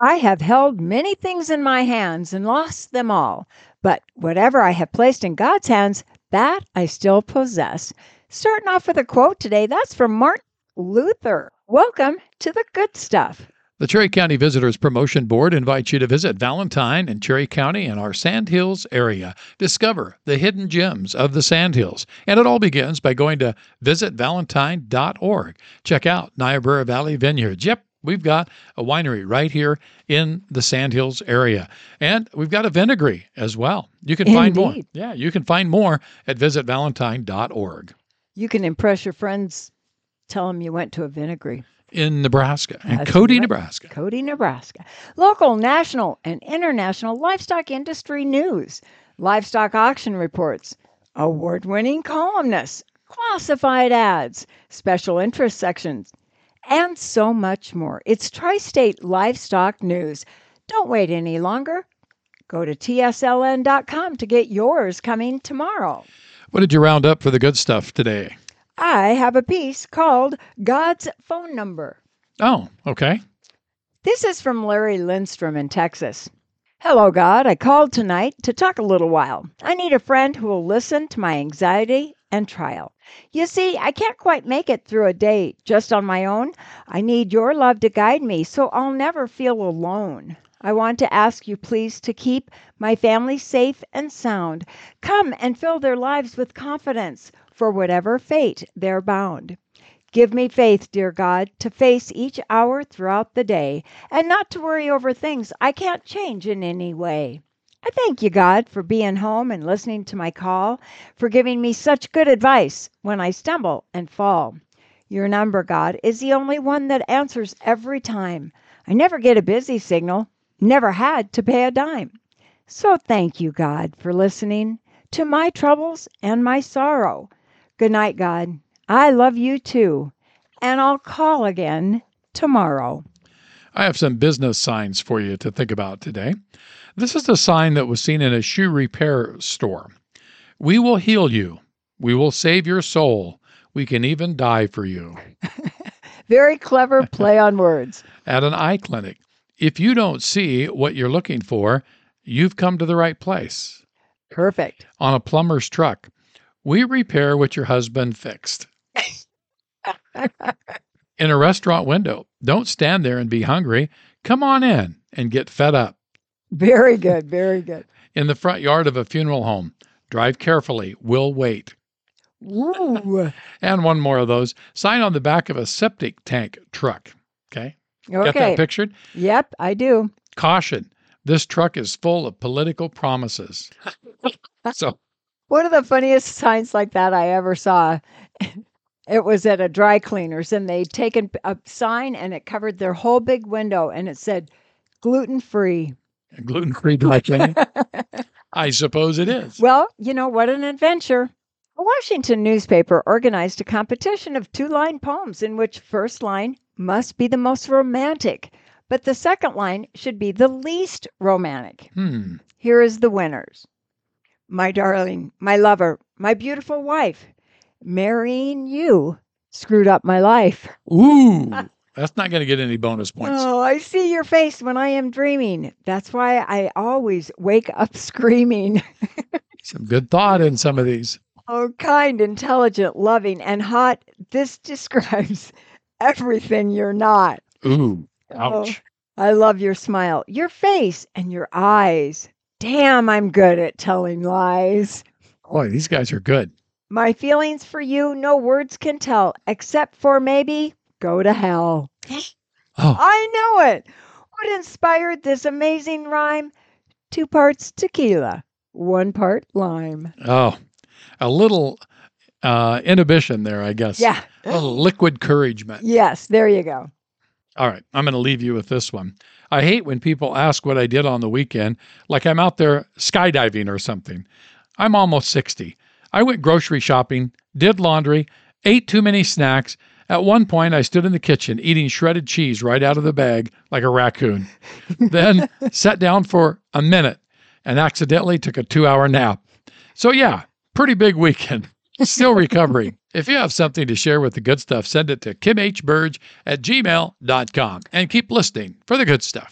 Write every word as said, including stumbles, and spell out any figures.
I have held many things in my hands and lost them all, but whatever I have placed in God's hands, that I still possess. Starting off with a quote today, that's from Martin Luther. Welcome to the good stuff. The Cherry County Visitors Promotion Board invites you to visit Valentine in Cherry County and our Sandhills area. Discover the hidden gems of the Sandhills. And it all begins by going to visit valentine dot org. Check out Niobrara Valley Vineyards. Yep, we've got a winery right here in the Sandhills area. And we've got a vinegary as well. You can find more. Indeed. Yeah, you can find more at visit valentine dot org. You can impress your friends. Tell them you went to a vinegary. In Nebraska, in That's Cody, right. Nebraska. Cody, Nebraska. Local, national, and international livestock industry news, livestock auction reports, award-winning columnists, classified ads, special interest sections, and so much more. It's Tri-State Livestock News. Don't wait any longer. Go to T S L N dot com to get yours coming tomorrow. What did you round up for the good stuff today? I have a piece called God's Phone Number. Oh, okay. This is from Larry Lindstrom in Texas. Hello, God. I called tonight to talk a little while. I need a friend who will listen to my anxiety and trial. You see, I can't quite make it through a day just on my own. I need your love to guide me so I'll never feel alone. I want to ask you, please, to keep my family safe and sound. Come and fill their lives with confidence for whatever fate they're bound. Give me faith, dear God, to face each hour throughout the day and not to worry over things I can't change in any way. I thank you, God, for being home and listening to my call, for giving me such good advice when I stumble and fall. Your number, God, is the only one that answers every time. I never get a busy signal, never had to pay a dime. So thank you, God, for listening to my troubles and my sorrow. Good night, God. I love you too, and I'll call again tomorrow. I have some business signs for you to think about today. This is a sign that was seen in a shoe repair store. We will heal you. We will save your soul. We can even die for you. Very clever play on words. At an eye clinic. If you don't see what you're looking for, you've come to the right place. Perfect. On a plumber's truck. We repair what your husband fixed. In a restaurant window, don't stand there and be hungry. Come on in and get fed up. Very good, very good. In the front yard of a funeral home, drive carefully. We'll wait. Ooh. And one more of those. Sign on the back of a septic tank truck. Okay? Okay. Got that pictured? Yep, I do. Caution. This truck is full of political promises. So, one of the funniest signs like that I ever saw, it was at a dry cleaners, and they'd taken a sign and it covered their whole big window, and it said gluten-free. Gluten-free dry cleaning? I suppose it is. Well, you know, what an adventure. A Washington newspaper organized a competition of two-line poems in which first line must be the most romantic, but the second line should be the least romantic. Hmm. Here is the winners. My darling, my lover, my beautiful wife, marrying you screwed up my life. Ooh, that's not going to get any bonus points. Oh, I see your face when I am dreaming. That's why I always wake up screaming. Some good thought in some of these. Oh, kind, intelligent, loving, and hot. This describes everything you're not. Ooh, ouch. Oh, I love your smile, your face, and your eyes. Damn, I'm good at telling lies. Boy, these guys are good. My feelings for you, no words can tell, except for maybe go to hell. Oh, I know it. What inspired this amazing rhyme? Two parts tequila, one part lime. oh, a little uh, inhibition there, I guess. Yeah. A little liquid encouragement. Yes, there you go. All right, I'm going to leave you with this one. I hate when people ask what I did on the weekend, like I'm out there skydiving or something. I'm almost sixty. I went grocery shopping, did laundry, ate too many snacks. At one point, I stood in the kitchen eating shredded cheese right out of the bag like a raccoon. Then sat down for a minute and accidentally took a two-hour nap. So yeah, pretty big weekend. Still recovering. If you have something to share with the good stuff, send it to kim h burge at gmail dot com and keep listening for the good stuff.